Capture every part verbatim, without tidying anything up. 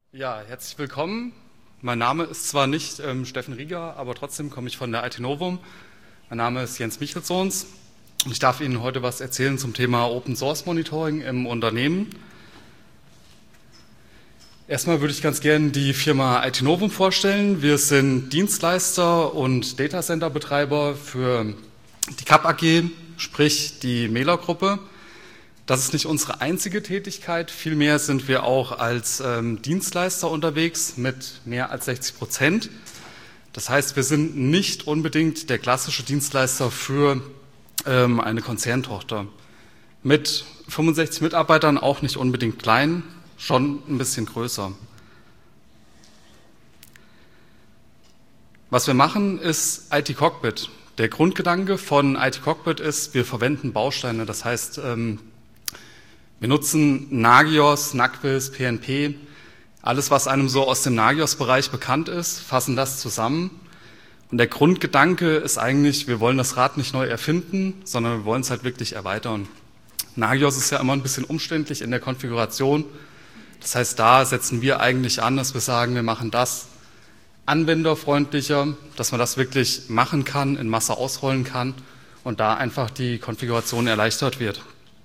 Ja, herzlich willkommen. Mein Name ist zwar nicht ähm, Steffen Rieger, aber trotzdem komme ich von der I T Novum. Mein Name ist Jens Michelsons und ich darf Ihnen heute was erzählen zum Thema Open Source Monitoring im Unternehmen. Erstmal würde ich ganz gerne die Firma I T Novum vorstellen. Wir sind Dienstleister und Datacenter-Betreiber für die K A P A G, sprich die Mailer-Gruppe. Das ist nicht unsere einzige Tätigkeit, vielmehr sind wir auch als ähm, Dienstleister unterwegs mit mehr als sechzig Prozent. Das heißt, wir sind nicht unbedingt der klassische Dienstleister für ähm, eine Konzerntochter. Mit fünfundsechzig Mitarbeitern auch nicht unbedingt klein, schon ein bisschen größer. Was wir machen, ist I T Cockpit. Der Grundgedanke von I T Cockpit ist, wir verwenden Bausteine, das heißt, ähm, wir nutzen Nagios, Naquis, P N P, alles, was einem so aus dem Nagios-Bereich bekannt ist, fassen das zusammen. Und der Grundgedanke ist eigentlich, wir wollen das Rad nicht neu erfinden, sondern wir wollen es halt wirklich erweitern. Nagios ist ja immer ein bisschen umständlich in der Konfiguration. Das heißt, da setzen wir eigentlich an, dass wir sagen, wir machen das anwenderfreundlicher, dass man das wirklich machen kann, in Masse ausrollen kann und da einfach die Konfiguration erleichtert wird.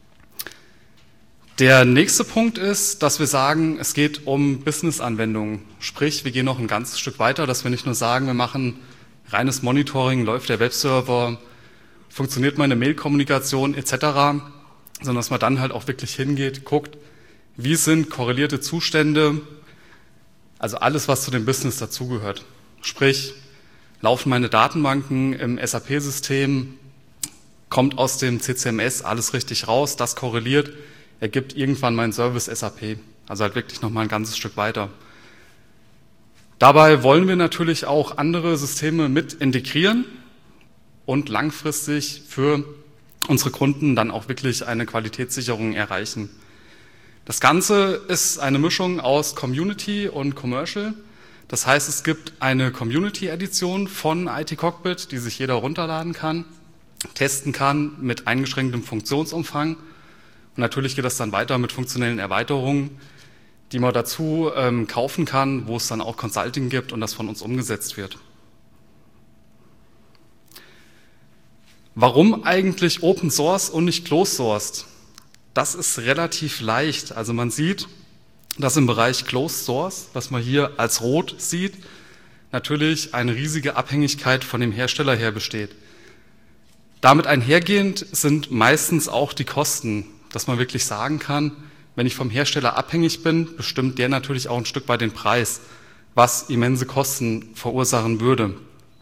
Der nächste Punkt ist, dass wir sagen, es geht um Business-Anwendungen. Sprich, wir gehen noch ein ganzes Stück weiter, dass wir nicht nur sagen, wir machen reines Monitoring, läuft der Webserver, funktioniert meine Mail-Kommunikation et cetera, sondern dass man dann halt auch wirklich hingeht, guckt, wie sind korrelierte Zustände, also alles, was zu dem Business dazugehört. Sprich, laufen meine Datenbanken im S A P-System, kommt aus dem C C M S alles richtig raus, das korreliert, ergibt irgendwann mein Service S A P, also halt wirklich nochmal ein ganzes Stück weiter. Dabei wollen wir natürlich auch andere Systeme mit integrieren und langfristig für unsere Kunden dann auch wirklich eine Qualitätssicherung erreichen. Das Ganze ist eine Mischung aus Community und Commercial. Das heißt, es gibt eine Community-Edition von I T Cockpit, die sich jeder runterladen kann, testen kann mit eingeschränktem Funktionsumfang. Und natürlich geht das dann weiter mit funktionellen Erweiterungen, die man dazu ähm, kaufen kann, wo es dann auch Consulting gibt und das von uns umgesetzt wird. Warum eigentlich Open Source und nicht Closed Sourced? Das ist relativ leicht. Also man sieht, dass im Bereich Closed Source, was man hier als rot sieht, natürlich eine riesige Abhängigkeit von dem Hersteller her besteht. Damit einhergehend sind meistens auch die Kosten, dass man wirklich sagen kann, wenn ich vom Hersteller abhängig bin, bestimmt der natürlich auch ein Stück weit den Preis, was immense Kosten verursachen würde.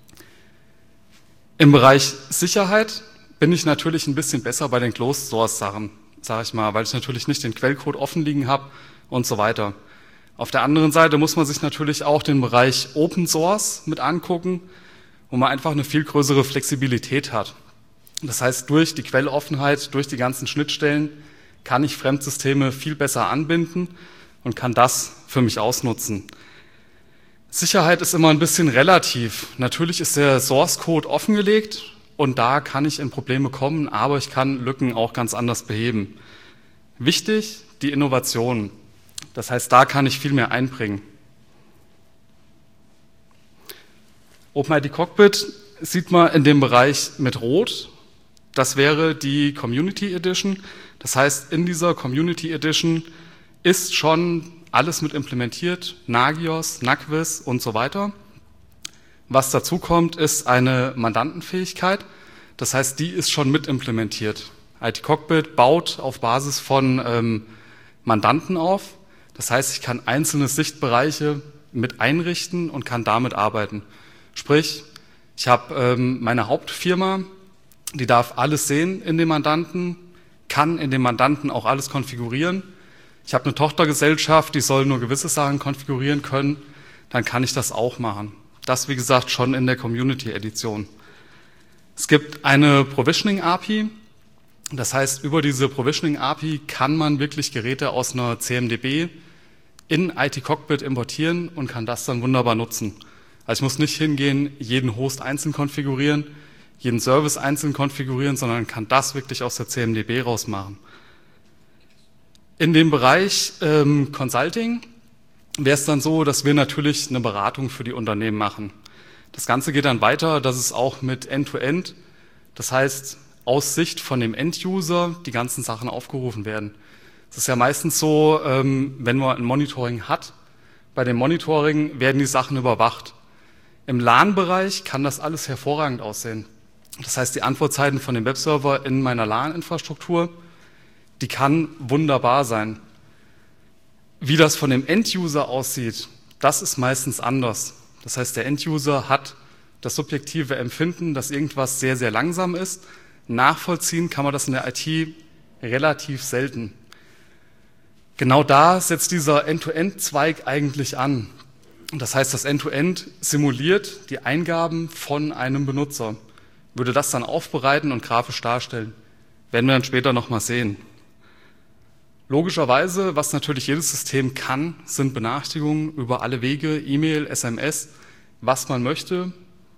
Im Bereich Sicherheit bin ich natürlich ein bisschen besser bei den Closed Source Sachen, sage ich mal, weil ich natürlich nicht den Quellcode offen liegen habe und so weiter. Auf der anderen Seite muss man sich natürlich auch den Bereich Open Source mit angucken, wo man einfach eine viel größere Flexibilität hat. Das heißt, durch die Quelloffenheit, durch die ganzen Schnittstellen kann ich Fremdsysteme viel besser anbinden und kann das für mich ausnutzen. Sicherheit ist immer ein bisschen relativ. Natürlich ist der Source Code offengelegt und da kann ich in Probleme kommen, aber ich kann Lücken auch ganz anders beheben. Wichtig, die Innovation. Das heißt, da kann ich viel mehr einbringen. OpenID Cockpit sieht man in dem Bereich mit Rot. Das wäre die Community Edition. Das heißt, in dieser Community Edition ist schon alles mit implementiert, Nagios, Naquis und so weiter. Was dazu kommt, ist eine Mandantenfähigkeit. Das heißt, die ist schon mit implementiert. I T Cockpit baut auf Basis von ähm, Mandanten auf. Das heißt, ich kann einzelne Sichtbereiche mit einrichten und kann damit arbeiten. Sprich, ich habe ähm, meine Hauptfirma, die darf alles sehen in dem Mandanten, kann in dem Mandanten auch alles konfigurieren. Ich habe eine Tochtergesellschaft, die soll nur gewisse Sachen konfigurieren können, dann kann ich das auch machen. Das, wie gesagt, schon in der Community-Edition. Es gibt eine Provisioning-A P I, das heißt, über diese Provisioning-A P I kann man wirklich Geräte aus einer C M D B in I T Cockpit importieren und kann das dann wunderbar nutzen. Also ich muss nicht hingehen, jeden Host einzeln konfigurieren, jeden Service einzeln konfigurieren, sondern kann das wirklich aus der C M D B rausmachen. In dem Bereich ähm, Consulting wäre es dann so, dass wir natürlich eine Beratung für die Unternehmen machen. Das Ganze geht dann weiter, dass es auch mit End-to-End, das heißt aus Sicht von dem End-User, die ganzen Sachen aufgerufen werden. Es ist ja meistens so, wenn man ein Monitoring hat, bei dem Monitoring werden die Sachen überwacht. Im LAN-Bereich kann das alles hervorragend aussehen. Das heißt, die Antwortzeiten von dem Webserver in meiner LAN-Infrastruktur, die kann wunderbar sein. Wie das von dem End-User aussieht, das ist meistens anders. Das heißt, der End-User hat das subjektive Empfinden, dass irgendwas sehr, sehr langsam ist. Nachvollziehen kann man das in der I T relativ selten. Genau da setzt dieser End-to-End-Zweig eigentlich an. Das heißt, das End-to-End simuliert die Eingaben von einem Benutzer, würde das dann aufbereiten und grafisch darstellen. Werden wir dann später nochmal sehen. Logischerweise, was natürlich jedes System kann, sind Benachrichtigungen über alle Wege, E-Mail, S M S, was man möchte.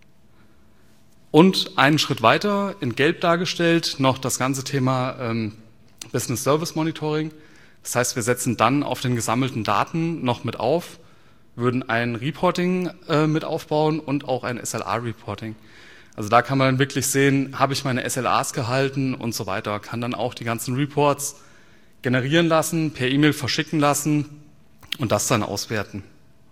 Und einen Schritt weiter, in Gelb dargestellt, noch das ganze Thema ähm, Business Service Monitoring. Das heißt, wir setzen dann auf den gesammelten Daten noch mit auf, würden ein Reporting äh, mit aufbauen und auch ein S L A-Reporting. Also da kann man dann wirklich sehen, habe ich meine S L As gehalten und so weiter, kann dann auch die ganzen Reports generieren lassen, per E-Mail verschicken lassen und das dann auswerten.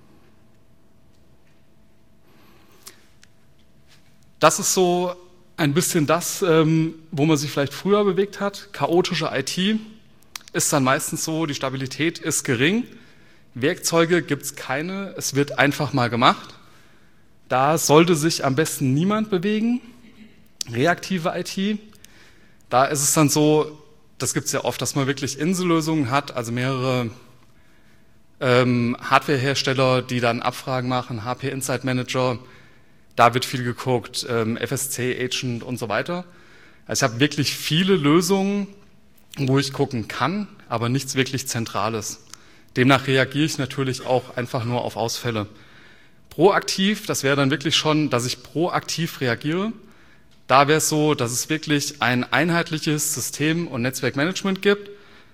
Das ist so ein bisschen das, ähm, wo man sich vielleicht früher bewegt hat. Chaotische I T ist dann meistens so, die Stabilität ist gering, Werkzeuge gibt es keine, es wird einfach mal gemacht. Da sollte sich am besten niemand bewegen. Reaktive I T, da ist es dann so, das gibt es ja oft, dass man wirklich Insellösungen hat, also mehrere ähm, Hardwarehersteller, die dann Abfragen machen, H P Insight Manager, da wird viel geguckt, ähm, F S C Agent und so weiter. Also ich habe wirklich viele Lösungen, wo ich gucken kann, aber nichts wirklich Zentrales. Demnach reagiere ich natürlich auch einfach nur auf Ausfälle. Proaktiv, das wäre dann wirklich schon, dass ich proaktiv reagiere. Da wäre es so, dass es wirklich ein einheitliches System- und Netzwerkmanagement gibt.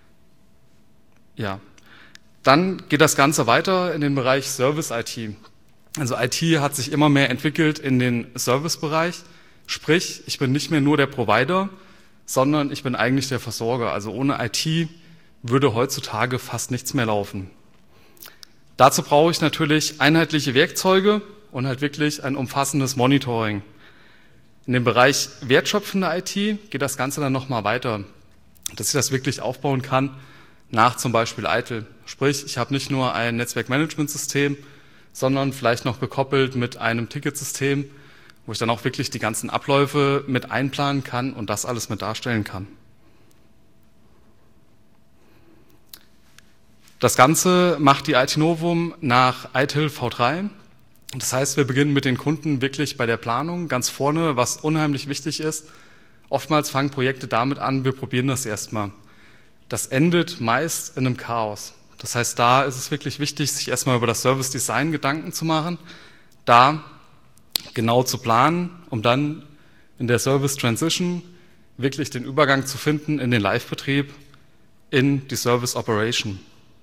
Ja, dann geht das Ganze weiter in den Bereich Service-I T. Also I T hat sich immer mehr entwickelt in den Service-Bereich. Sprich, ich bin nicht mehr nur der Provider, sondern ich bin eigentlich der Versorger. Also ohne I T würde heutzutage fast nichts mehr laufen. Dazu brauche ich natürlich einheitliche Werkzeuge und halt wirklich ein umfassendes Monitoring. In dem Bereich wertschöpfende I T geht das Ganze dann nochmal weiter, dass ich das wirklich aufbauen kann nach zum Beispiel I T I L. Sprich, ich habe nicht nur ein Netzwerkmanagementsystem, sondern vielleicht noch gekoppelt mit einem Ticketsystem, wo ich dann auch wirklich die ganzen Abläufe mit einplanen kann und das alles mit darstellen kann. Das Ganze macht die I T Novum nach I T I L V drei. Das heißt, wir beginnen mit den Kunden wirklich bei der Planung ganz vorne, was unheimlich wichtig ist. Oftmals fangen Projekte damit an, wir probieren das erstmal. Das endet meist in einem Chaos. Das heißt, da ist es wirklich wichtig, sich erstmal über das Service Design Gedanken zu machen, da genau zu planen, um dann in der Service Transition wirklich den Übergang zu finden in den Live-Betrieb, in die Service Operation.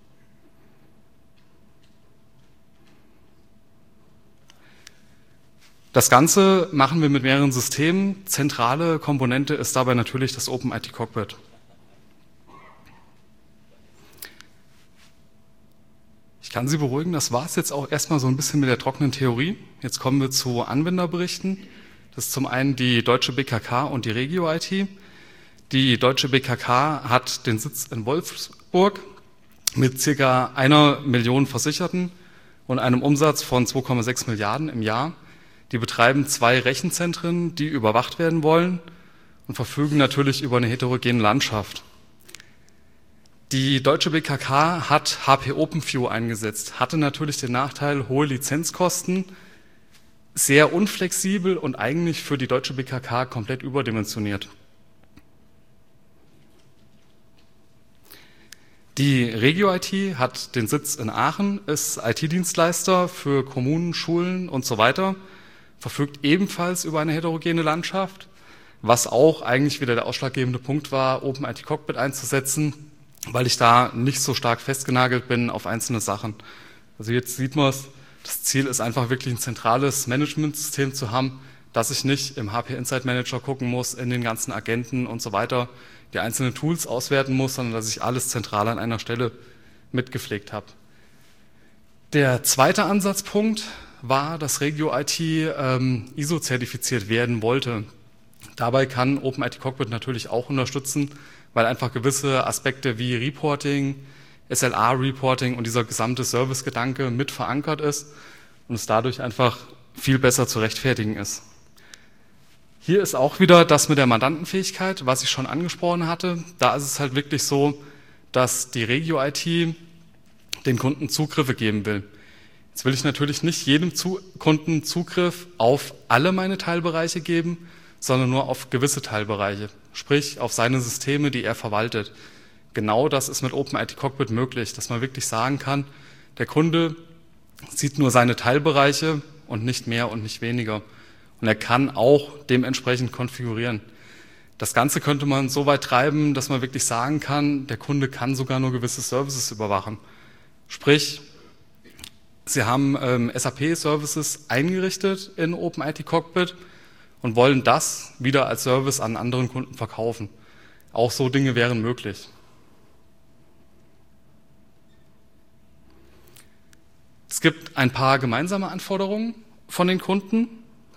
Das Ganze machen wir mit mehreren Systemen. Zentrale Komponente ist dabei natürlich das Open I T Cockpit. Ich kann Sie beruhigen, das war es jetzt auch erstmal so ein bisschen mit der trockenen Theorie. Jetzt kommen wir zu Anwenderberichten. Das ist zum einen die Deutsche B K K und die Regio I T. Die Deutsche B K K hat den Sitz in Wolfsburg mit circa einer Million Versicherten und einem Umsatz von zwei Komma sechs Milliarden im Jahr. Die betreiben zwei Rechenzentren, die überwacht werden wollen und verfügen natürlich über eine heterogene Landschaft. Die Deutsche B K K hat H P OpenView eingesetzt, hatte natürlich den Nachteil, hohe Lizenzkosten, sehr unflexibel und eigentlich für die Deutsche B K K komplett überdimensioniert. Die Regio I T hat den Sitz in Aachen, ist I T-Dienstleister für Kommunen, Schulen und so weiter, verfügt ebenfalls über eine heterogene Landschaft, was auch eigentlich wieder der ausschlaggebende Punkt war, Open I T Cockpit einzusetzen, weil ich da nicht so stark festgenagelt bin auf einzelne Sachen. Also jetzt sieht man es, das Ziel ist einfach wirklich ein zentrales Managementsystem zu haben, dass ich nicht im H P Insight Manager gucken muss, in den ganzen Agenten und so weiter, die einzelnen Tools auswerten muss, sondern dass ich alles zentral an einer Stelle mitgepflegt habe. Der zweite Ansatzpunkt war, dass Regio I T ähm, I S O-zertifiziert werden wollte. Dabei kann OpenIT Cockpit natürlich auch unterstützen, weil einfach gewisse Aspekte wie Reporting, S L A-Reporting und dieser gesamte Service-Gedanke mit verankert ist und es dadurch einfach viel besser zu rechtfertigen ist. Hier ist auch wieder das mit der Mandantenfähigkeit, was ich schon angesprochen hatte. Da ist es halt wirklich so, dass die Regio I T den Kunden Zugriffe geben will. Jetzt will ich natürlich nicht jedem Zu- Kunden Zugriff auf alle meine Teilbereiche geben, sondern nur auf gewisse Teilbereiche, sprich auf seine Systeme, die er verwaltet. Genau das ist mit OpenIT Cockpit möglich, dass man wirklich sagen kann, der Kunde sieht nur seine Teilbereiche und nicht mehr und nicht weniger. Und er kann auch dementsprechend konfigurieren. Das Ganze könnte man so weit treiben, dass man wirklich sagen kann, der Kunde kann sogar nur gewisse Services überwachen. Sprich, Sie haben ähm, S A P-Services eingerichtet in OpenIT Cockpit und wollen das wieder als Service an anderen Kunden verkaufen. Auch so Dinge wären möglich. Es gibt ein paar gemeinsame Anforderungen von den Kunden.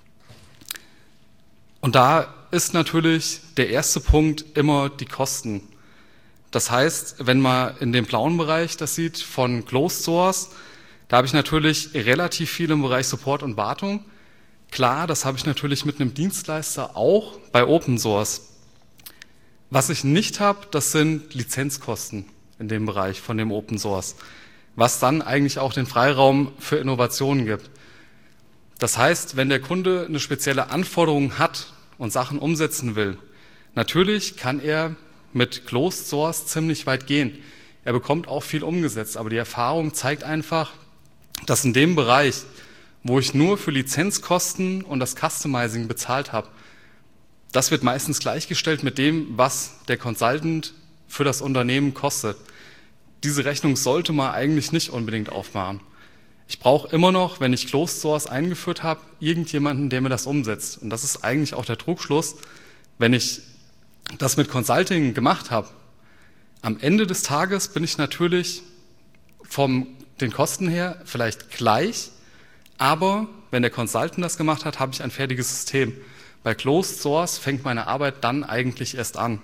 Und da ist natürlich der erste Punkt immer die Kosten. Das heißt, wenn man in dem blauen Bereich das sieht von Closed Source, da habe ich natürlich relativ viel im Bereich Support und Wartung. Klar, das habe ich natürlich mit einem Dienstleister auch bei Open Source. Was ich nicht habe, das sind Lizenzkosten in dem Bereich von dem Open Source, was dann eigentlich auch den Freiraum für Innovationen gibt. Das heißt, wenn der Kunde eine spezielle Anforderung hat und Sachen umsetzen will, natürlich kann er mit Closed Source ziemlich weit gehen. Er bekommt auch viel umgesetzt, aber die Erfahrung zeigt einfach, dass in dem Bereich, wo ich nur für Lizenzkosten und das Customizing bezahlt habe, das wird meistens gleichgestellt mit dem, was der Consultant für das Unternehmen kostet. Diese Rechnung sollte man eigentlich nicht unbedingt aufmachen. Ich brauche immer noch, wenn ich Closed Source eingeführt habe, irgendjemanden, der mir das umsetzt. Und das ist eigentlich auch der Trugschluss, wenn ich das mit Consulting gemacht habe. Am Ende des Tages bin ich natürlich von den Kosten her vielleicht gleich, aber wenn der Consultant das gemacht hat, habe ich ein fertiges System. Bei Closed Source fängt meine Arbeit dann eigentlich erst an.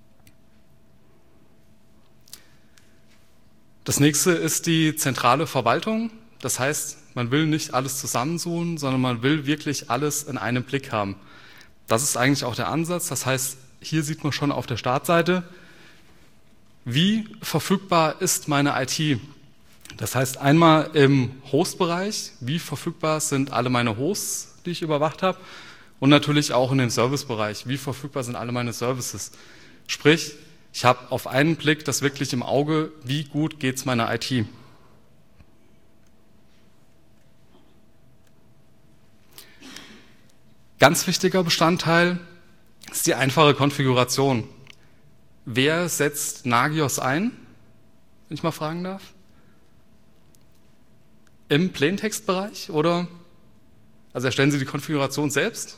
Das nächste ist die zentrale Verwaltung. Das heißt, man will nicht alles zusammensuchen, sondern man will wirklich alles in einem Blick haben. Das ist eigentlich auch der Ansatz. Das heißt, hier sieht man schon auf der Startseite, wie verfügbar ist meine I T. Das heißt einmal im Host-Bereich, wie verfügbar sind alle meine Hosts, die ich überwacht habe, und natürlich auch in dem Service-Bereich, wie verfügbar sind alle meine Services. Sprich, ich habe auf einen Blick das wirklich im Auge, wie gut geht es meiner I T. Ganz wichtiger Bestandteil ist die einfache Konfiguration. Wer setzt Nagios ein, wenn ich mal fragen darf? Im Plaintext-Bereich oder? Also erstellen Sie die Konfiguration selbst?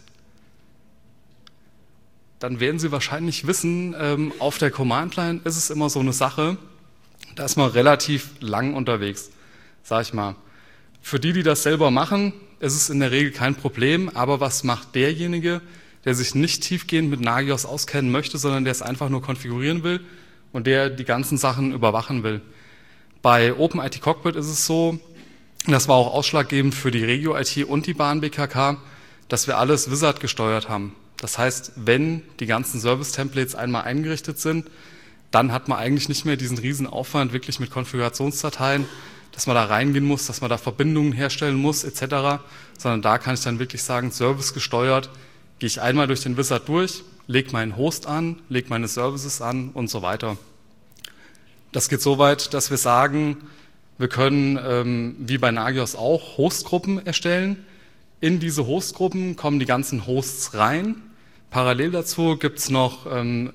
Dann werden Sie wahrscheinlich wissen, ähm, auf der Command-Line ist es immer so eine Sache, da ist man relativ lang unterwegs, sag ich mal. Für die, die das selber machen, ist es in der Regel kein Problem, aber was macht derjenige, der sich nicht tiefgehend mit Nagios auskennen möchte, sondern der es einfach nur konfigurieren will und der die ganzen Sachen überwachen will? Bei OpenIT Cockpit ist es so, das war auch ausschlaggebend für die Regio I T und die Bahn B K K, dass wir alles Wizard gesteuert haben. Das heißt, wenn die ganzen Service-Templates einmal eingerichtet sind, dann hat man eigentlich nicht mehr diesen riesen Aufwand wirklich mit Konfigurationsdateien, dass man da reingehen muss, dass man da Verbindungen herstellen muss et cetera, sondern da kann ich dann wirklich sagen, Service gesteuert, gehe ich einmal durch den Wizard durch, lege meinen Host an, lege meine Services an und so weiter. Das geht so weit, dass wir sagen, wir können, ähm, wie bei Nagios auch, Hostgruppen erstellen. In diese Hostgruppen kommen die ganzen Hosts rein. Parallel dazu gibt es noch ähm,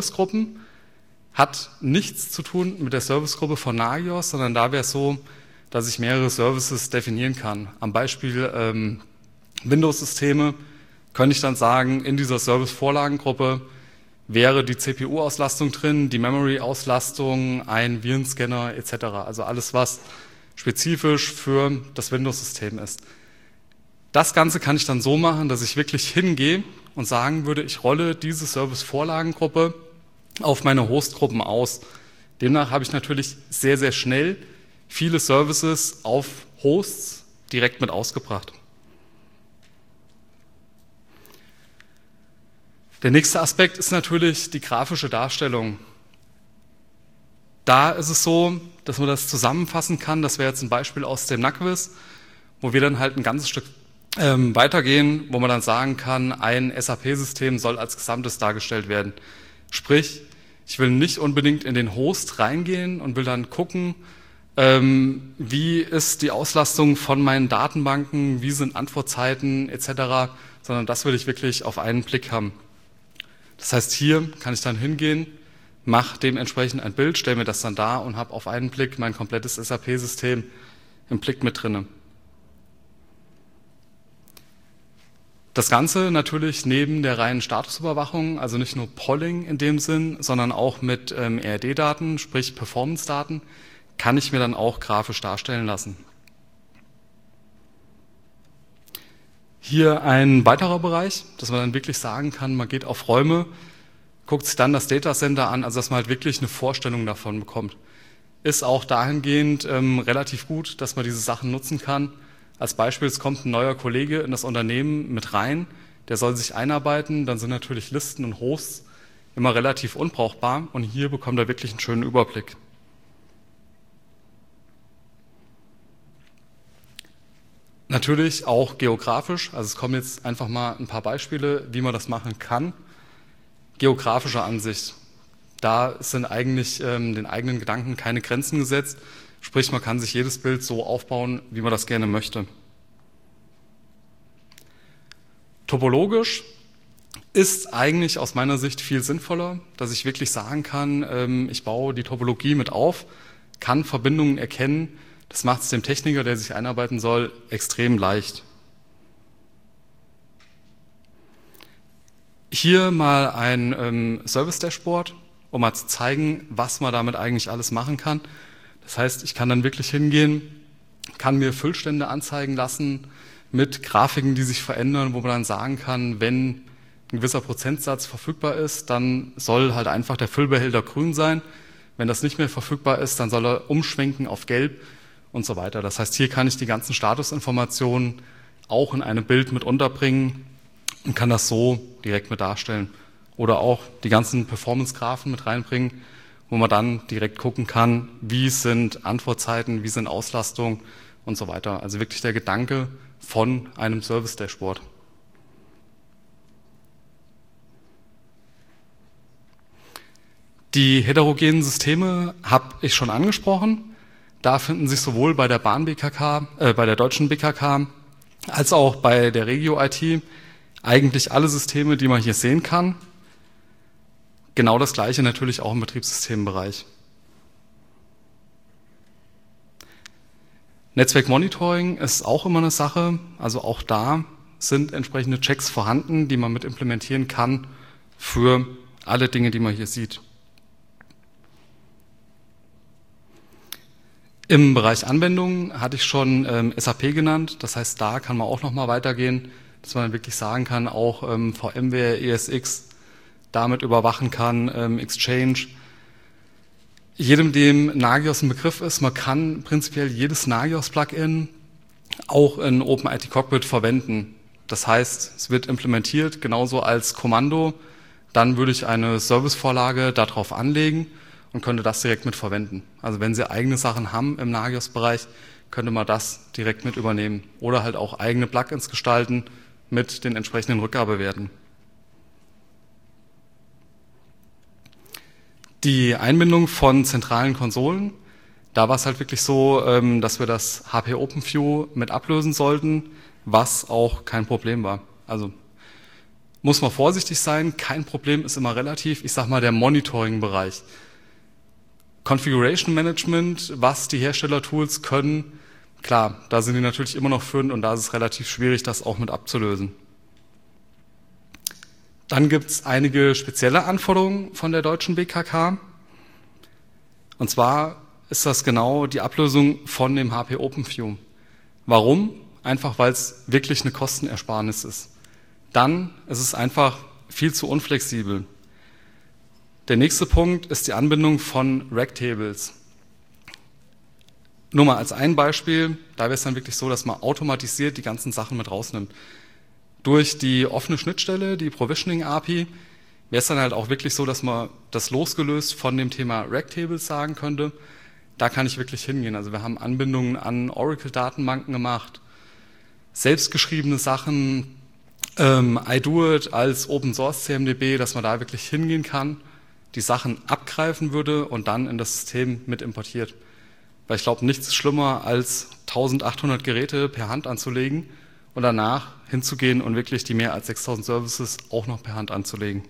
Servicegruppen. Hat nichts zu tun mit der Servicegruppe von Nagios, sondern da wäre es so, dass ich mehrere Services definieren kann. Am Beispiel ähm, Windows-Systeme könnte ich dann sagen, in dieser Service-Vorlagengruppe wäre die C P U-Auslastung drin, die Memory-Auslastung, ein Virenscanner et cetera. Also alles, was spezifisch für das Windows-System ist. Das Ganze kann ich dann so machen, dass ich wirklich hingehe und sagen würde, ich rolle diese Service-Vorlagengruppe auf meine Hostgruppen aus. Demnach habe ich natürlich sehr, sehr schnell viele Services auf Hosts direkt mit ausgebracht. Der nächste Aspekt ist natürlich die grafische Darstellung. Da ist es so, dass man das zusammenfassen kann. Das wäre jetzt ein Beispiel aus dem Nackwiz, wo wir dann halt ein ganzes Stück ähm, weitergehen, wo man dann sagen kann, ein S A P-System soll als Gesamtes dargestellt werden. Sprich, ich will nicht unbedingt in den Host reingehen und will dann gucken, ähm, wie ist die Auslastung von meinen Datenbanken, wie sind Antwortzeiten et cetera, sondern das will ich wirklich auf einen Blick haben. Das heißt, hier kann ich dann hingehen, mache dementsprechend ein Bild, stelle mir das dann dar und habe auf einen Blick mein komplettes S A P-System im Blick mit drinne. Das Ganze natürlich neben der reinen Statusüberwachung, also nicht nur Polling in dem Sinn, sondern auch mit ähm, R D Daten, sprich Performance-Daten, kann ich mir dann auch grafisch darstellen lassen. Hier ein weiterer Bereich, dass man dann wirklich sagen kann, man geht auf Räume, guckt sich dann das Datacenter an, also dass man halt wirklich eine Vorstellung davon bekommt. Ist auch dahingehend ähm, relativ gut, dass man diese Sachen nutzen kann. Als Beispiel, es kommt ein neuer Kollege in das Unternehmen mit rein, der soll sich einarbeiten, dann sind natürlich Listen und Hosts immer relativ unbrauchbar und hier bekommt er wirklich einen schönen Überblick. Natürlich auch geografisch, also es kommen jetzt einfach mal ein paar Beispiele, wie man das machen kann. Geografische Ansicht, da sind eigentlich ähm, den eigenen Gedanken keine Grenzen gesetzt. Sprich, man kann sich jedes Bild so aufbauen, wie man das gerne möchte. Topologisch ist eigentlich aus meiner Sicht viel sinnvoller, dass ich wirklich sagen kann, ich baue die Topologie mit auf, kann Verbindungen erkennen. Das macht es dem Techniker, der sich einarbeiten soll, extrem leicht. Hier mal ein ähm, Service-Dashboard, um mal zu zeigen, was man damit eigentlich alles machen kann. Das heißt, ich kann dann wirklich hingehen, kann mir Füllstände anzeigen lassen mit Grafiken, die sich verändern, wo man dann sagen kann, wenn ein gewisser Prozentsatz verfügbar ist, dann soll halt einfach der Füllbehälter grün sein. Wenn das nicht mehr verfügbar ist, dann soll er umschwenken auf gelb und so weiter. Das heißt, hier kann ich die ganzen Statusinformationen auch in einem Bild mit unterbringen und kann das so direkt mit darstellen. Oder auch die ganzen Performance-Graphen mit reinbringen, wo man dann direkt gucken kann, wie sind Antwortzeiten, wie sind Auslastung und so weiter. Also wirklich der Gedanke von einem Service-Dashboard. Die heterogenen Systeme habe ich schon angesprochen. Da finden sich sowohl bei der Bahn B K K, äh, bei der deutschen B K K, als auch bei der Regio I T eigentlich alle Systeme, die man hier sehen kann. Genau das Gleiche natürlich auch im Betriebssystembereich. Netzwerkmonitoring ist auch immer eine Sache, also auch da sind entsprechende Checks vorhanden, die man mit implementieren kann für alle Dinge, die man hier sieht. Im Bereich Anwendungen hatte ich schon ähm, S A P genannt, das heißt, da kann man auch nochmal weitergehen, dass man wirklich sagen kann, auch ähm, VMware, E S X damit überwachen kann, ähm, Exchange. Jedem, dem Nagios ein Begriff ist, man kann prinzipiell jedes Nagios-Plugin auch in OpenIT Cockpit verwenden. Das heißt, es wird implementiert genauso als Kommando, dann würde ich eine Servicevorlage darauf anlegen und könnte das direkt mit verwenden. Also wenn Sie eigene Sachen haben im Nagios-Bereich, könnte man das direkt mit übernehmen. Oder halt auch eigene Plugins gestalten mit den entsprechenden Rückgabewerten. Die Einbindung von zentralen Konsolen, da war es halt wirklich so, dass wir das H P OpenView mit ablösen sollten, was auch kein Problem war. Also muss man vorsichtig sein, kein Problem ist immer relativ. Ich sag mal, der Monitoring-Bereich. Configuration Management, was die Herstellertools können, Klar, da sind die natürlich immer noch führend und da ist es relativ schwierig, das auch mit abzulösen. Dann gibt es einige spezielle Anforderungen von der deutschen B K K. Und zwar ist das genau die Ablösung von dem H P OpenView. Warum? Einfach, weil es wirklich eine Kostenersparnis ist. Dann ist es einfach viel zu unflexibel. Der nächste Punkt ist die Anbindung von Rack-Tables. Nur mal als ein Beispiel, da wäre es dann wirklich so, dass man automatisiert die ganzen Sachen mit rausnimmt. Durch die offene Schnittstelle, die Provisioning-A P I, wäre es dann halt auch wirklich so, dass man das losgelöst von dem Thema Rack-Tables sagen könnte. Da kann ich wirklich hingehen. Also wir haben Anbindungen an Oracle-Datenbanken gemacht, selbstgeschriebene Sachen, ähm, iDoIt als Open-Source-C M D B, dass man da wirklich hingehen kann, die Sachen abgreifen würde und dann in das System mit importiert. Weil ich glaube, nichts ist schlimmer, als eintausendachthundert Geräte per Hand anzulegen und danach hinzugehen und wirklich die mehr als sechstausend Services auch noch per Hand anzulegen.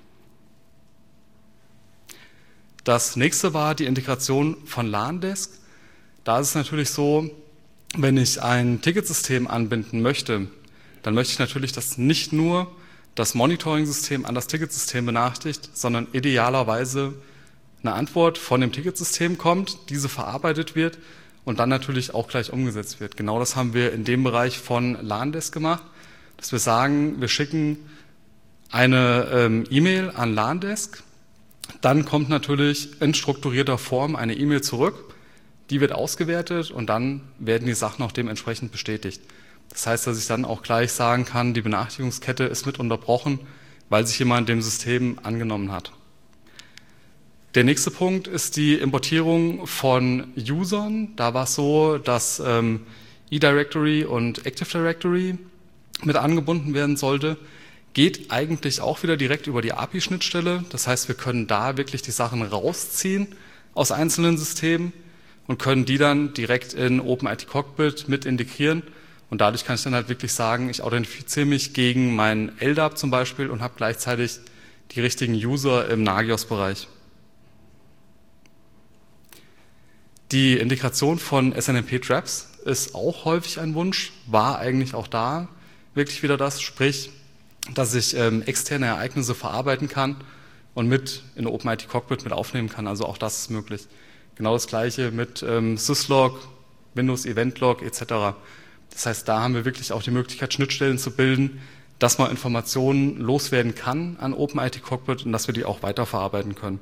Das nächste war die Integration von LANdesk. Da ist es natürlich so, wenn ich ein Ticketsystem anbinden möchte, dann möchte ich natürlich, dass nicht nur das Monitoring-System an das Ticketsystem benachrichtigt, sondern idealerweise eine Antwort von dem Ticketsystem kommt, diese verarbeitet wird und dann natürlich auch gleich umgesetzt wird. Genau das haben wir in dem Bereich von LANdesk gemacht, dass wir sagen, wir schicken eine ähm, E-Mail an LANdesk, dann kommt natürlich in strukturierter Form eine E-Mail zurück, die wird ausgewertet und dann werden die Sachen auch dementsprechend bestätigt. Das heißt, dass ich dann auch gleich sagen kann, die Benachrichtigungskette ist mit unterbrochen, weil sich jemand dem System angenommen hat. Der nächste Punkt ist die Importierung von Usern. Da war es so, dass ähm, eDirectory und Active Directory mit angebunden werden sollte. Geht eigentlich auch wieder direkt über die A P I-Schnittstelle. Das heißt, wir können da wirklich die Sachen rausziehen aus einzelnen Systemen und können die dann direkt in OpenIT Cockpit mit integrieren. Und dadurch kann ich dann halt wirklich sagen, ich authentifiziere mich gegen meinen L D A P zum Beispiel und habe gleichzeitig die richtigen User im Nagios-Bereich. Die Integration von S N M P-Traps ist auch häufig ein Wunsch, war eigentlich auch da wirklich wieder das, sprich, dass ich ähm, externe Ereignisse verarbeiten kann und mit in OpenIT Cockpit mit aufnehmen kann. Also auch das ist möglich. Genau das Gleiche mit ähm, Syslog, Windows Event Log et cetera. Das heißt, da haben wir wirklich auch die Möglichkeit, Schnittstellen zu bilden, dass man Informationen loswerden kann an OpenIT Cockpit und dass wir die auch weiterverarbeiten können.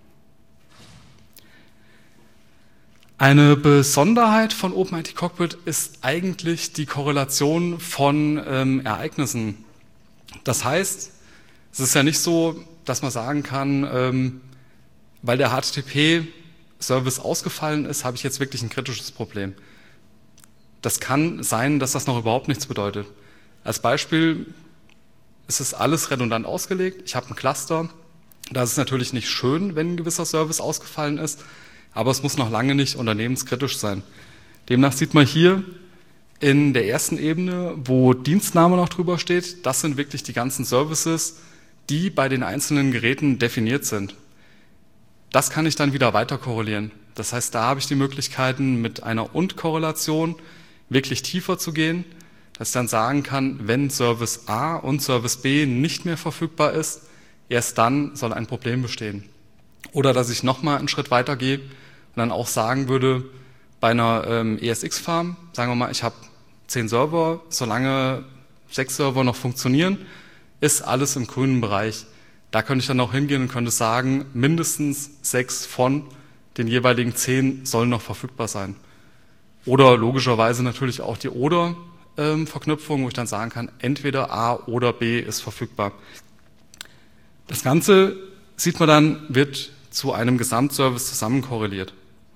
Eine Besonderheit von OpenIT Cockpit ist eigentlich die Korrelation von ähm, Ereignissen. Das heißt, es ist ja nicht so, dass man sagen kann, ähm, weil der H T T P-Service ausgefallen ist, habe ich jetzt wirklich ein kritisches Problem. Das kann sein, dass das noch überhaupt nichts bedeutet. Als Beispiel ist es alles redundant ausgelegt. Ich habe ein Cluster. Da ist es natürlich nicht schön, wenn ein gewisser Service ausgefallen ist, aber es muss noch lange nicht unternehmenskritisch sein. Demnach sieht man hier in der ersten Ebene, wo Dienstname noch drüber steht, das sind wirklich die ganzen Services, die bei den einzelnen Geräten definiert sind. Das kann ich dann wieder weiter korrelieren. Das heißt, da habe ich die Möglichkeiten, mit einer Und-Korrelation wirklich tiefer zu gehen, dass ich dann sagen kann, wenn Service A und Service B nicht mehr verfügbar ist, erst dann soll ein Problem bestehen. Oder dass ich nochmal einen Schritt weiter gehe und dann auch sagen würde, bei einer ähm, E S X-Farm, sagen wir mal, ich habe zehn Server, solange sechs Server noch funktionieren, ist alles im grünen Bereich. Da könnte ich dann auch hingehen und könnte sagen, mindestens sechs von den jeweiligen zehn sollen noch verfügbar sein. Oder logischerweise natürlich auch die Oder-Verknüpfung, wo ich dann sagen kann, entweder A oder B ist verfügbar. Das Ganze, sieht man dann, wird zu einem Gesamtservice zusammenkorreliert.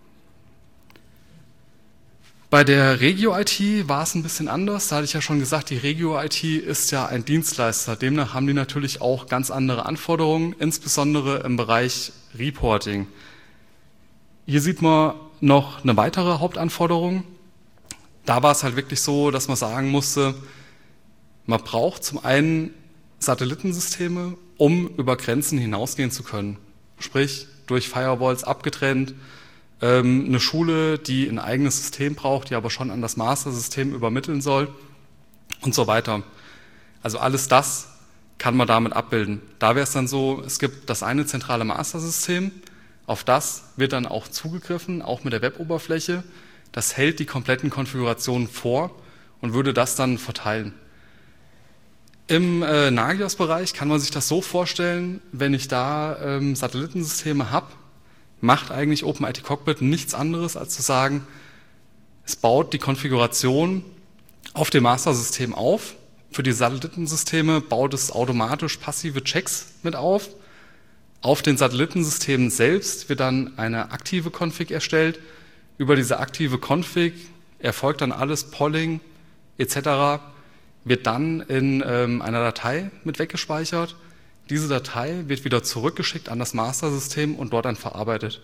Bei der Regio-I T war es ein bisschen anders. Da hatte ich ja schon gesagt, die Regio-I T ist ja ein Dienstleister. Demnach haben die natürlich auch ganz andere Anforderungen, insbesondere im Bereich Reporting. Hier sieht man noch eine weitere Hauptanforderung. Da war es halt wirklich so, dass man sagen musste, man braucht zum einen Satellitensysteme, um über Grenzen hinausgehen zu können. Sprich, durch Firewalls abgetrennt, ähm, eine Schule, die ein eigenes System braucht, die aber schon an das Master-System übermitteln soll und so weiter. Also alles das kann man damit abbilden. Da wäre es dann so, es gibt das eine zentrale Master-System, auf das wird dann auch zugegriffen, auch mit der Web-Oberfläche. Das hält die kompletten Konfigurationen vor und würde das dann verteilen. Im äh, Nagios-Bereich kann man sich das so vorstellen, wenn ich da ähm, Satellitensysteme habe, macht eigentlich OpenIT Cockpit nichts anderes, als zu sagen, es baut die Konfiguration auf dem Master-System auf. Für die Satellitensysteme baut es automatisch passive Checks mit auf. Auf den Satellitensystemen selbst wird dann eine aktive Config erstellt. Über diese aktive Config erfolgt dann alles, Polling et cetera, wird dann in ähm, einer Datei mit weggespeichert. Diese Datei wird wieder zurückgeschickt an das Master-System und dort dann verarbeitet.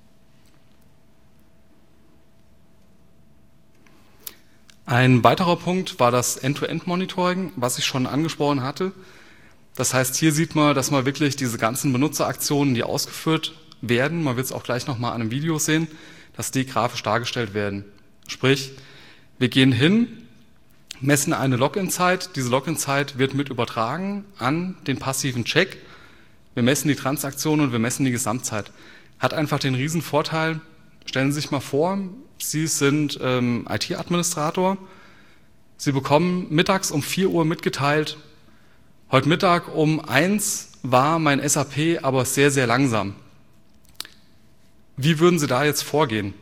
Ein weiterer Punkt war das End-to-End-Monitoring, was ich schon angesprochen hatte. Das heißt, hier sieht man, dass man wirklich diese ganzen Benutzeraktionen, die ausgeführt werden, man wird es auch gleich nochmal an einem Video sehen, dass die grafisch dargestellt werden. Sprich, wir gehen hin, messen eine Login-Zeit, diese Login-Zeit wird mit übertragen an den passiven Check, wir messen die Transaktion und wir messen die Gesamtzeit. Hat einfach den riesen Vorteil, stellen Sie sich mal vor, Sie sind ähm, I T-Administrator, Sie bekommen mittags um vier Uhr mitgeteilt, heute Mittag um eins war mein S A P aber sehr, sehr langsam. Wie würden Sie da jetzt vorgehen?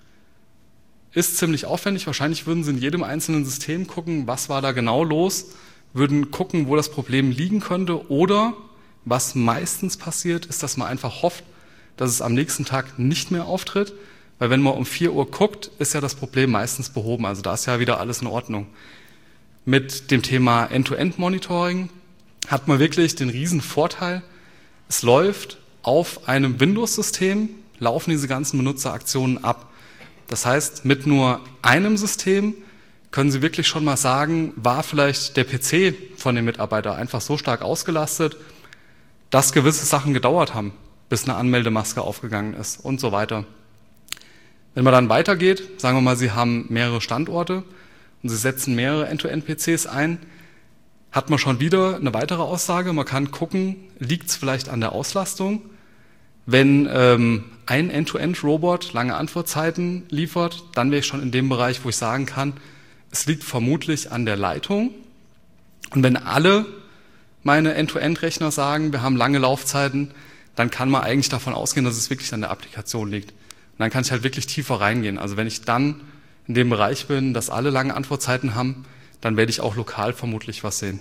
Ist ziemlich aufwendig. Wahrscheinlich würden Sie in jedem einzelnen System gucken, was war da genau los, würden gucken, wo das Problem liegen könnte. Oder, was meistens passiert, ist, dass man einfach hofft, dass es am nächsten Tag nicht mehr auftritt. Weil wenn man um vier Uhr guckt, ist ja das Problem meistens behoben. Also da ist ja wieder alles in Ordnung. Mit dem Thema End-to-End-Monitoring hat man wirklich den riesen Vorteil, es läuft auf einem Windows-System, laufen diese ganzen Benutzeraktionen ab. Das heißt, mit nur einem System können Sie wirklich schon mal sagen, war vielleicht der P C von dem Mitarbeiter einfach so stark ausgelastet, dass gewisse Sachen gedauert haben, bis eine Anmeldemaske aufgegangen ist und so weiter. Wenn man dann weitergeht, sagen wir mal, Sie haben mehrere Standorte und Sie setzen mehrere End-to-End-P Cs ein, hat man schon wieder eine weitere Aussage. Man kann gucken, liegt es vielleicht an der Auslastung? Wenn ähm, ein End-to-End-Robot lange Antwortzeiten liefert, dann wäre ich schon in dem Bereich, wo ich sagen kann, es liegt vermutlich an der Leitung. Und wenn alle meine End-to-End-Rechner sagen, wir haben lange Laufzeiten, dann kann man eigentlich davon ausgehen, dass es wirklich an der Applikation liegt. Und dann kann ich halt wirklich tiefer reingehen. Also wenn ich dann in dem Bereich bin, dass alle lange Antwortzeiten haben, dann werde ich auch lokal vermutlich was sehen.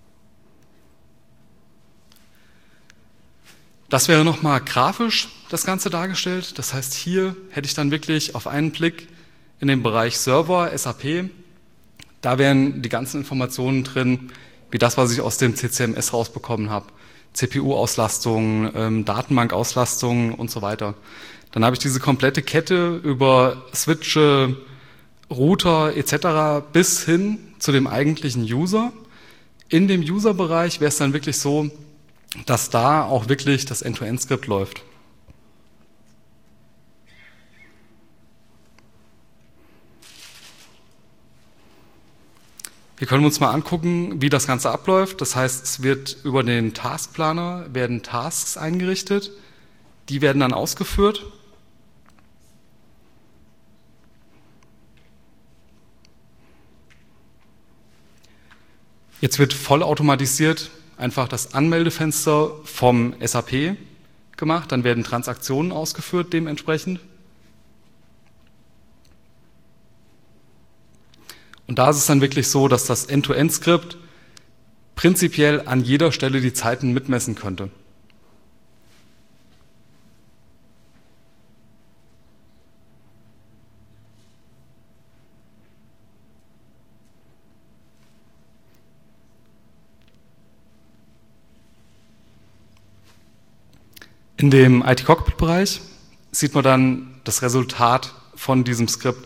Das wäre nochmal grafisch das Ganze dargestellt. Das heißt, hier hätte ich dann wirklich auf einen Blick in den Bereich Server, S A P. Da wären die ganzen Informationen drin, wie das, was ich aus dem C C M S rausbekommen habe. C P U-Auslastung, ähm, Datenbank-Auslastung und so weiter. Dann habe ich diese komplette Kette über Switche, Router et cetera bis hin zu dem eigentlichen User. In dem User-Bereich wäre es dann wirklich so, dass da auch wirklich das End-to-End-Skript läuft. Wir können uns mal angucken, wie das Ganze abläuft. Das heißt, es wird über den Taskplaner werden Tasks eingerichtet. Die werden dann ausgeführt. Jetzt wird vollautomatisiert einfach das Anmeldefenster vom S A P gemacht. Dann werden Transaktionen ausgeführt dementsprechend. Und da ist es dann wirklich so, dass das End-to-End-Skript prinzipiell an jeder Stelle die Zeiten mitmessen könnte. In dem I T-Cockpit-Bereich sieht man dann das Resultat von diesem Skript.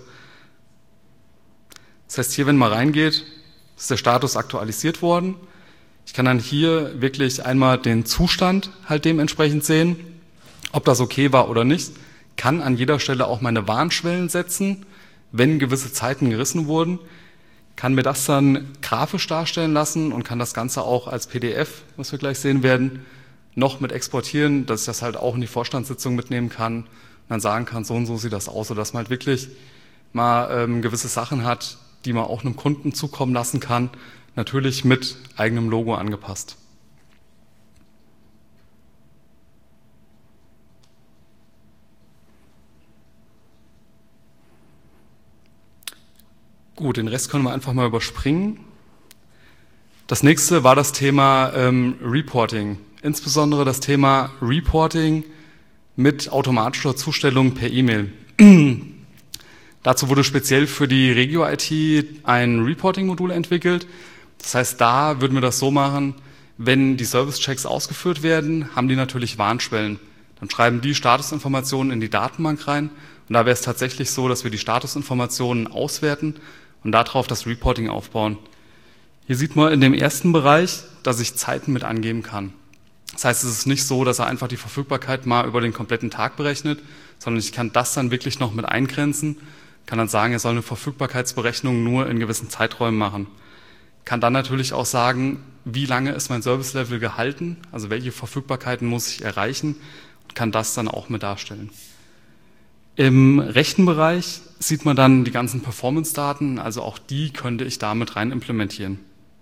Das heißt, hier, wenn man reingeht, ist der Status aktualisiert worden. Ich kann dann hier wirklich einmal den Zustand halt dementsprechend sehen, ob das okay war oder nicht. kann an jeder Stelle auch meine Warnschwellen setzen, wenn gewisse Zeiten gerissen wurden, kann mir das dann grafisch darstellen lassen und kann das Ganze auch als P D F, was wir gleich sehen werden, noch mit exportieren, dass ich das halt auch in die Vorstandssitzung mitnehmen kann und dann sagen kann, so und so sieht das aus, sodass man halt wirklich mal ähm, gewisse Sachen hat, die man auch einem Kunden zukommen lassen kann, natürlich mit eigenem Logo angepasst. Gut, den Rest können wir einfach mal überspringen. Das nächste war das Thema ähm, Reporting, insbesondere das Thema Reporting mit automatischer Zustellung per E-Mail. Dazu wurde speziell für die Regio-I T ein Reporting-Modul entwickelt. Das heißt, da würden wir das so machen, wenn die Service-Checks ausgeführt werden, haben die natürlich Warnschwellen. Dann schreiben die Statusinformationen in die Datenbank rein und da wäre es tatsächlich so, dass wir die Statusinformationen auswerten und darauf das Reporting aufbauen. Hier sieht man in dem ersten Bereich, dass ich Zeiten mit angeben kann. Das heißt, es ist nicht so, dass er einfach die Verfügbarkeit mal über den kompletten Tag berechnet, sondern ich kann das dann wirklich noch mit eingrenzen, kann dann sagen, er soll eine Verfügbarkeitsberechnung nur in gewissen Zeiträumen machen. Kann dann natürlich auch sagen, wie lange ist mein Service-Level gehalten, also welche Verfügbarkeiten muss ich erreichen und kann das dann auch mit darstellen. Im rechten Bereich sieht man dann die ganzen Performance-Daten, also auch die könnte ich damit rein implementieren.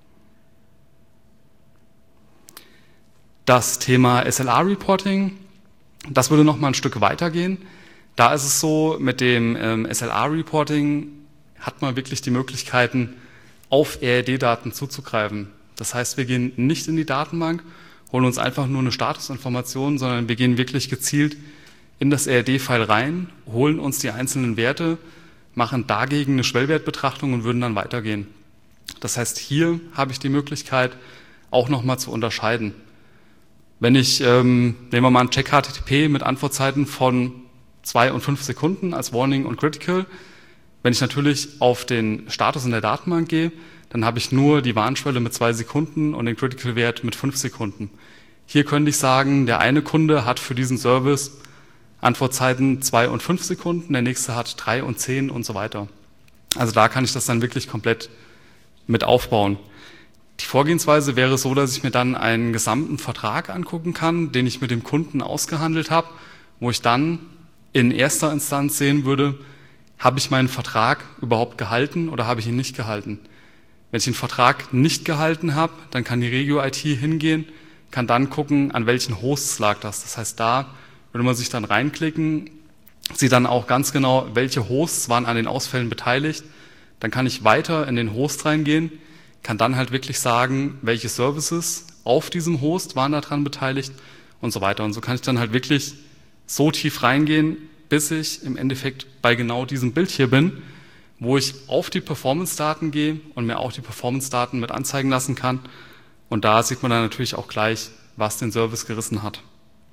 Das Thema S L A-Reporting, das würde noch mal ein Stück weitergehen. Da ist es so, mit dem ähm, S L A-Reporting hat man wirklich die Möglichkeiten, auf R R D-Daten zuzugreifen. Das heißt, wir gehen nicht in die Datenbank, holen uns einfach nur eine Statusinformation, sondern wir gehen wirklich gezielt in das R R D-File rein, holen uns die einzelnen Werte, machen dagegen eine Schwellwertbetrachtung und würden dann weitergehen. Das heißt, hier habe ich die Möglichkeit, auch nochmal zu unterscheiden. Wenn ich, ähm, nehmen wir mal einen Check H T T P mit Antwortzeiten von zwei und fünf Sekunden als Warning und Critical. Wenn ich natürlich auf den Status in der Datenbank gehe, dann habe ich nur die Warnschwelle mit zwei Sekunden und den Critical-Wert mit fünf Sekunden. Hier könnte ich sagen, der eine Kunde hat für diesen Service Antwortzeiten zwei und fünf Sekunden, der nächste hat drei und zehn und so weiter. Also da kann ich das dann wirklich komplett mit aufbauen. Die Vorgehensweise wäre so, dass ich mir dann einen gesamten Vertrag angucken kann, den ich mit dem Kunden ausgehandelt habe, wo ich dann in erster Instanz sehen würde, habe ich meinen Vertrag überhaupt gehalten oder habe ich ihn nicht gehalten. Wenn ich den Vertrag nicht gehalten habe, dann kann die Regio-I T hingehen, kann dann gucken, an welchen Hosts lag das. Das heißt, da würde man sich dann reinklicken, sieht dann auch ganz genau, welche Hosts waren an den Ausfällen beteiligt. Dann kann ich weiter in den Host reingehen, kann dann halt wirklich sagen, welche Services auf diesem Host waren daran beteiligt und so weiter. Und so kann ich dann halt wirklich so tief reingehen, bis ich im Endeffekt bei genau diesem Bild hier bin, wo ich auf die Performance-Daten gehe und mir auch die Performance-Daten mit anzeigen lassen kann. Und da sieht man dann natürlich auch gleich, was den Service gerissen hat.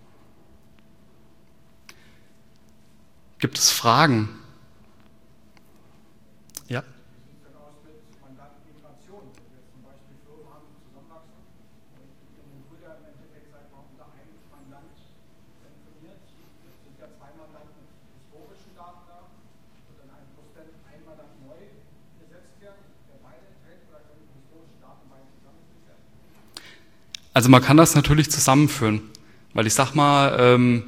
Gibt es Fragen? Ja? Also man kann das natürlich zusammenführen, weil ich sag mal, ähm,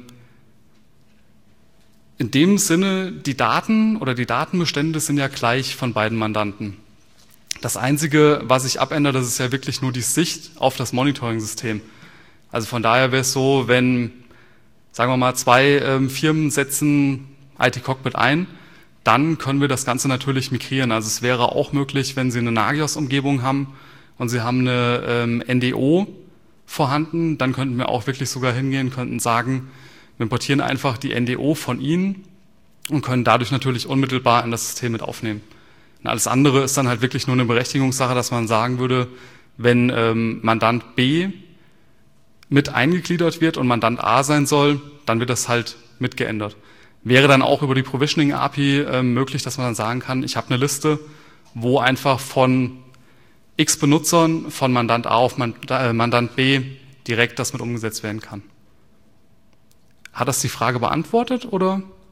in dem Sinne, die Daten oder die Datenbestände sind ja gleich von beiden Mandanten. Das Einzige, was sich abändert, das ist ja wirklich nur die Sicht auf das Monitoring-System. Also von daher wäre es so, wenn, sagen wir mal, zwei ähm, Firmen setzen I T-Cockpit ein, dann können wir das Ganze natürlich migrieren. Also es wäre auch möglich, wenn Sie eine Nagios-Umgebung haben und Sie haben eine ähm, N D O vorhanden, dann könnten wir auch wirklich sogar hingehen, könnten sagen, wir importieren einfach die N D O von Ihnen und können dadurch natürlich unmittelbar in das System mit aufnehmen. Und alles andere ist dann halt wirklich nur eine Berechtigungssache, dass man sagen würde, wenn ähm, Mandant B mit eingegliedert wird und Mandant A sein soll, dann wird das halt mitgeändert. Wäre dann auch über die Provisioning-A P I äh, möglich, dass man dann sagen kann, ich habe eine Liste, wo einfach von x Benutzern von Mandant A auf Mandant B direkt das mit umgesetzt werden kann. Hat das die Frage beantwortet oder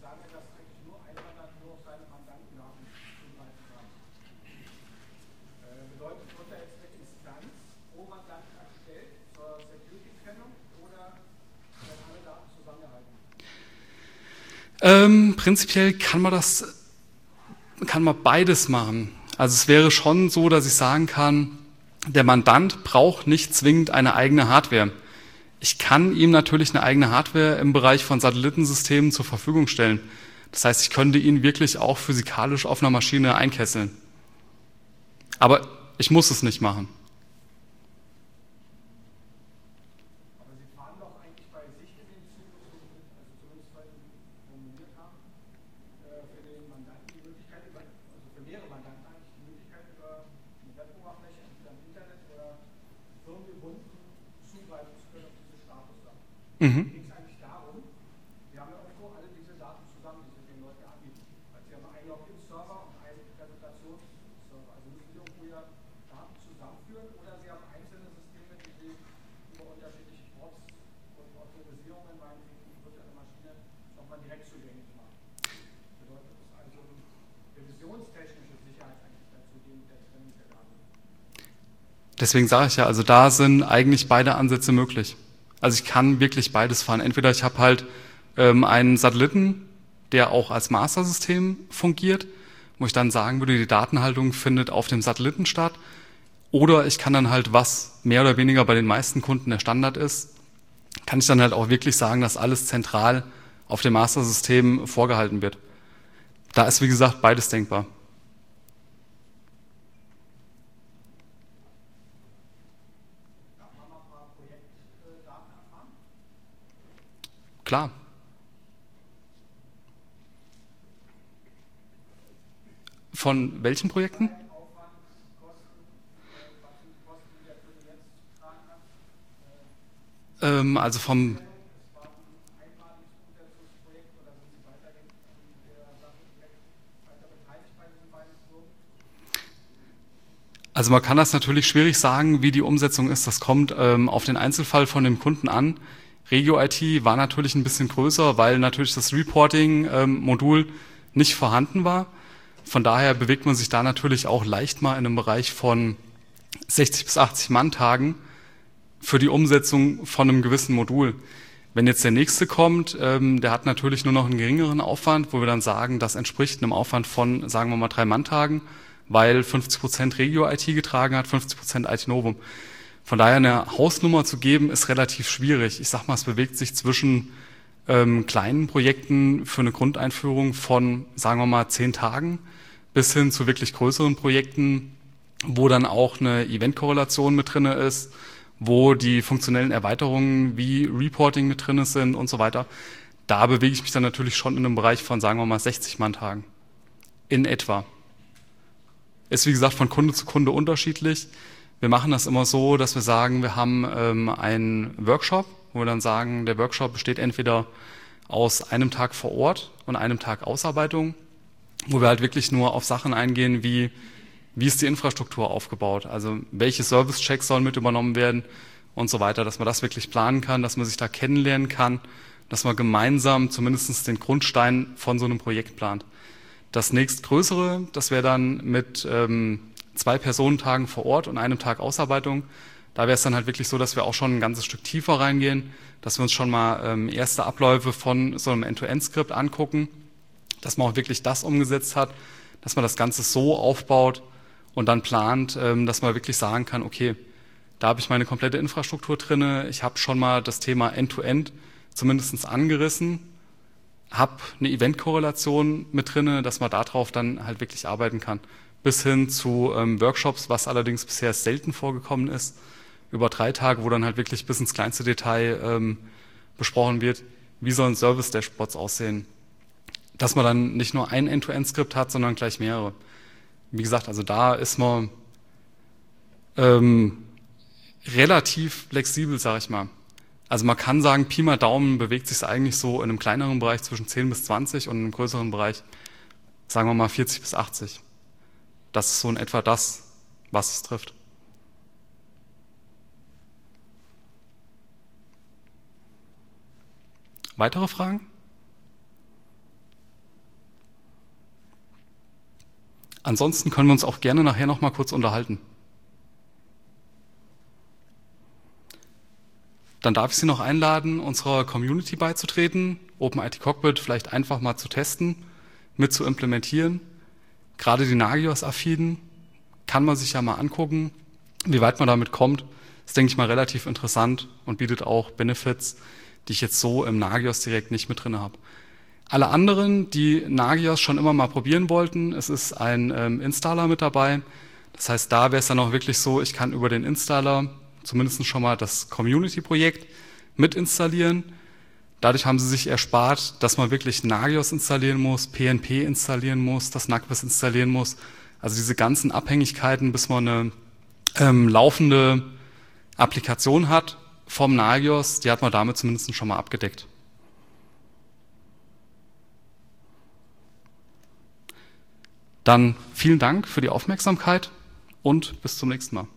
Ähm, prinzipiell kann man das, kann man beides machen. Also es wäre schon so, dass ich sagen kann, der Mandant braucht nicht zwingend eine eigene Hardware. Ich kann ihm natürlich eine eigene Hardware im Bereich von Satellitensystemen zur Verfügung stellen. Das heißt, ich könnte ihn wirklich auch physikalisch auf einer Maschine einkesseln. Aber ich muss es nicht machen. Mhm. Deswegen sage ich ja, also da sind eigentlich beide Ansätze möglich. Also ich kann wirklich beides fahren. Entweder ich habe halt ähm, einen Satelliten, der auch als Master-System fungiert, wo ich dann sagen würde, die Datenhaltung findet auf dem Satelliten statt. Oder ich kann dann halt, was mehr oder weniger bei den meisten Kunden der Standard ist, kann ich dann halt auch wirklich sagen, dass alles zentral auf dem Master-System vorgehalten wird. Da ist, wie gesagt, beides denkbar. Klar. Von welchen Projekten? Ähm, also vom Also man kann das natürlich schwierig sagen, wie die Umsetzung ist. Das kommt ähm, auf den Einzelfall von dem Kunden an. Regio I T war natürlich ein bisschen größer, weil natürlich das Reporting-Modul ähm, nicht vorhanden war. Von daher bewegt man sich da natürlich auch leicht mal in einem Bereich von sechzig bis achtzig Manntagen für die Umsetzung von einem gewissen Modul. Wenn jetzt der nächste kommt, ähm, der hat natürlich nur noch einen geringeren Aufwand, wo wir dann sagen, das entspricht einem Aufwand von, sagen wir mal, drei Manntagen, weil fünfzig Prozent Regio I T getragen hat, fünfzig Prozent I T Novum. Von daher eine Hausnummer zu geben, ist relativ schwierig. Ich sag mal, es bewegt sich zwischen ähm, kleinen Projekten für eine Grundeinführung von, sagen wir mal, zehn Tagen bis hin zu wirklich größeren Projekten, wo dann auch eine Eventkorrelation mit drinne ist, wo die funktionellen Erweiterungen wie Reporting mit drinne sind und so weiter. Da bewege ich mich dann natürlich schon in einem Bereich von, sagen wir mal, sechzig Manntagen. In etwa. Ist, wie gesagt, von Kunde zu Kunde unterschiedlich. Wir machen das immer so, dass wir sagen, wir haben ähm, einen Workshop, wo wir dann sagen, der Workshop besteht entweder aus einem Tag vor Ort und einem Tag Ausarbeitung, wo wir halt wirklich nur auf Sachen eingehen, wie wie ist die Infrastruktur aufgebaut, also welche Service-Checks sollen mit übernommen werden und so weiter, dass man das wirklich planen kann, dass man sich da kennenlernen kann, dass man gemeinsam zumindest den Grundstein von so einem Projekt plant. Das nächstgrößere, das wäre dann mit ähm, zwei Personentagen vor Ort und einem Tag Ausarbeitung. Da wäre es dann halt wirklich so, dass wir auch schon ein ganzes Stück tiefer reingehen, dass wir uns schon mal ähm, erste Abläufe von so einem End-to-End-Skript angucken, dass man auch wirklich das umgesetzt hat, dass man das Ganze so aufbaut und dann plant, ähm, dass man wirklich sagen kann, okay, da habe ich meine komplette Infrastruktur drinne, ich habe schon mal das Thema End-to-End zumindest angerissen, habe eine Eventkorrelation mit drinne, dass man darauf dann halt wirklich arbeiten kann. Bis hin zu ähm, Workshops, was allerdings bisher selten vorgekommen ist, über drei Tage, wo dann halt wirklich bis ins kleinste Detail ähm, besprochen wird, wie sollen Service-Dashboards aussehen. Dass man dann nicht nur ein End-to-End-Skript hat, sondern gleich mehrere. Wie gesagt, also da ist man ähm, relativ flexibel, sag ich mal. Also man kann sagen, Pi mal Daumen bewegt sich eigentlich so in einem kleineren Bereich zwischen zehn bis zwanzig und in einem größeren Bereich, sagen wir mal, vierzig bis achtzig. Das ist so in etwa das, was es trifft. Weitere Fragen? Ansonsten können wir uns auch gerne nachher noch mal kurz unterhalten. Dann darf ich Sie noch einladen, unserer Community beizutreten, OpenIT Cockpit vielleicht einfach mal zu testen, mit zu implementieren. Gerade die Nagios-Affinen kann man sich ja mal angucken, wie weit man damit kommt. Das ist, denke ich mal, relativ interessant und bietet auch Benefits, die ich jetzt so im Nagios direkt nicht mit drin habe. Alle anderen, die Nagios schon immer mal probieren wollten, es ist ein ähm, Installer mit dabei. Das heißt, da wäre es dann auch wirklich so, ich kann über den Installer zumindest schon mal das Community-Projekt mit installieren. Dadurch haben sie sich erspart, dass man wirklich Nagios installieren muss, P N P installieren muss, das NACBIS installieren muss. Also diese ganzen Abhängigkeiten, bis man eine ähm, laufende Applikation hat vom Nagios, die hat man damit zumindest schon mal abgedeckt. Dann vielen Dank für die Aufmerksamkeit und bis zum nächsten Mal.